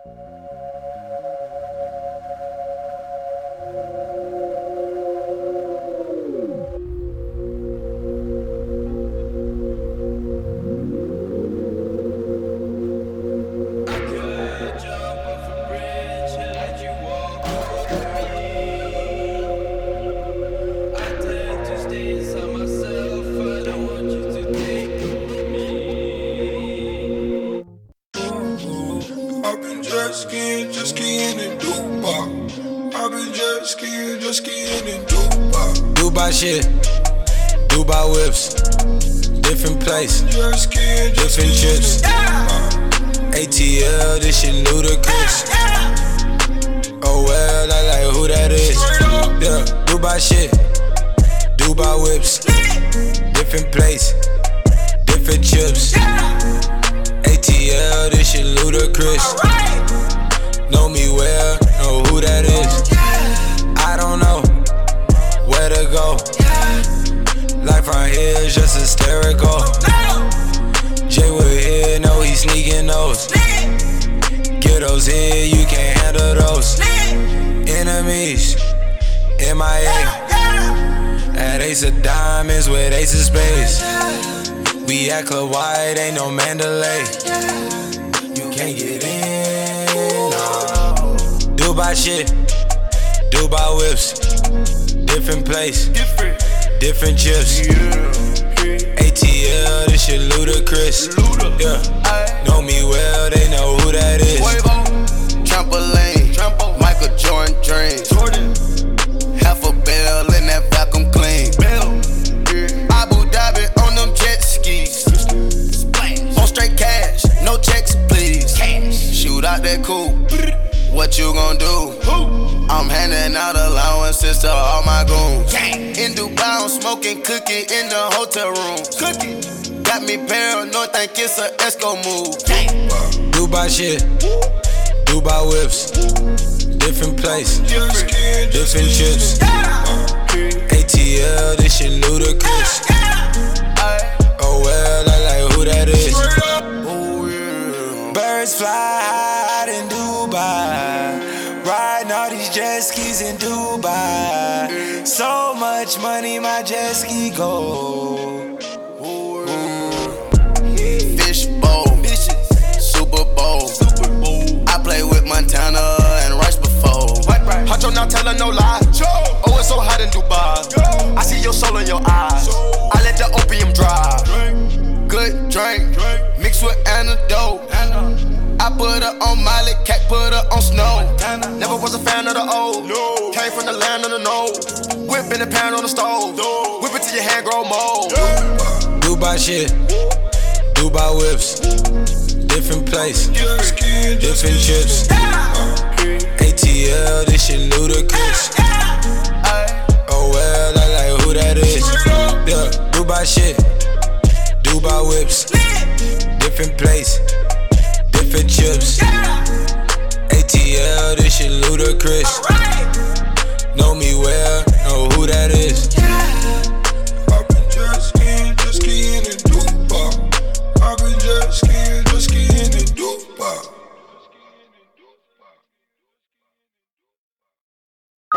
Just skiing in Dubai. I've been just skiing in Dubai. Dubai shit, Dubai whips, different place, different chips. ATL, this shit ludicrous. Oh well, I like who that is. Yeah, Dubai shit, Dubai whips, different place, different chips. ATL, this shit ludicrous. Know me well, know who that is. I don't know where to go. Life around here is just hysterical. Jay Wood here, know he sneaking those. Get those here, you can't handle those. Enemies, MIA. At Ace of Diamonds with Ace of Spades. We at Club White, ain't no Mandalay. You can't get in, no. Dubai shit, Dubai whips, different place, different chips. ATL, this shit ludicrous. Yeah, know me well, they know who that is. Trampoline, Michael Jordan dream. Half a bell in that vacuum clean. Abu Dhabi on them jet skis. On straight cash, no checks please. Shoot out that coupe, what you gon' do? I'm handing out allowances to all my goons. In Dubai, I'm smoking cookie in the hotel room. Got me paranoid, think it's a Esco move. Dubai shit, Dubai whips, different place, different chips. ATL, this shit ludicrous. Oh well, I like who that is. Birds fly high in Dubai, riding all these jet skis in Dubai. So much money, my jet ski go. Fishbowl, Super Bowl. I play with Montana and Rice before. Huncho not telling no lie. Oh, it's so hot in Dubai. I see your soul in your eyes. I let the opium dry. Good drink, mixed with antidote. I put her on Miley, Cat put her on Snow. Never was a fan of the old. Came from the land of the no. Whip in the pan on the stove. Whip it till your hand grow mold. Dubai shit, Dubai whips, different place, different chips. ATL, this shit ludicrous. Oh well, I like who that is. Yeah, Dubai shit, Dubai whips, different place, different chips. ATL, this shit ludicrous. Know me well, know who that is.